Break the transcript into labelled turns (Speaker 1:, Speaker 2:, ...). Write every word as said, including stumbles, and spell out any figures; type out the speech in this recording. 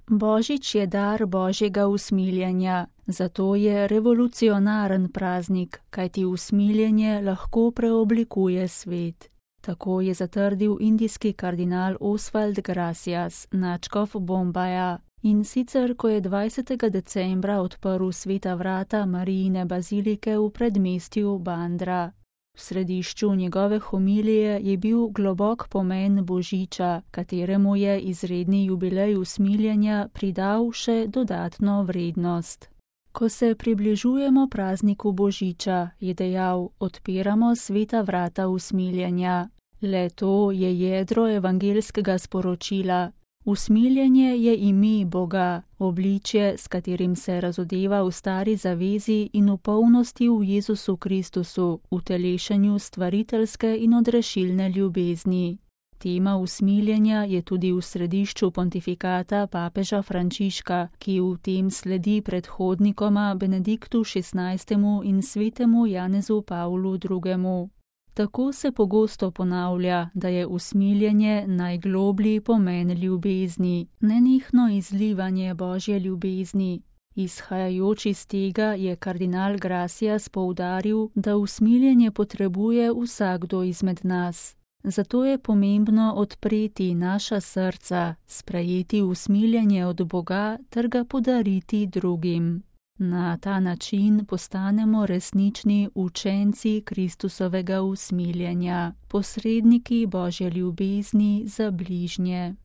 Speaker 1: Božič je dar Božjega usmiljenja, zato je revolucionaren praznik, kajti usmiljenje lahko preoblikuje svet. Tako je zatrdil indijski kardinal Oswald Gracias, nadškof Bombaja. In sicer, ko je dvajsetega decembra odprl sveta vrata Marijine bazilike v predmestju Bandra. V središču njegove homilije je bil globok pomen Božiča, kateremu je izredni jubilej usmiljenja pridal še dodatno vrednost. Ko se približujemo prazniku Božiča, je dejal, odpiramo sveta vrata usmiljenja. Le to je jedro evangeljskega sporočila. Usmiljenje je ime Boga, obličje, s katerim se razodeva v stari zavezi in v polnosti v Jezusu Kristusu, v telešenju stvariteljske in odrešilne ljubezni. Tema usmiljenja je tudi v središču pontifikata papeža Frančiška, ki v tem sledi predhodnikoma Benediktu šestnajstemu in svetemu Janezu Pavlu drugemu. Tako se pogosto ponavlja, da je usmiljenje najgloblji pomen ljubezni, nenehno izlivanje Božje ljubezni. Izhajajoč iz tega je kardinal Gracias poudaril, da usmiljenje potrebuje vsakdo izmed nas. Zato je pomembno odpreti naša srca, sprejeti usmiljenje od Boga ter ga podariti drugim. Na ta način postanemo resnični učenci Kristusovega usmiljenja, posredniki Božje ljubezni za bližnje.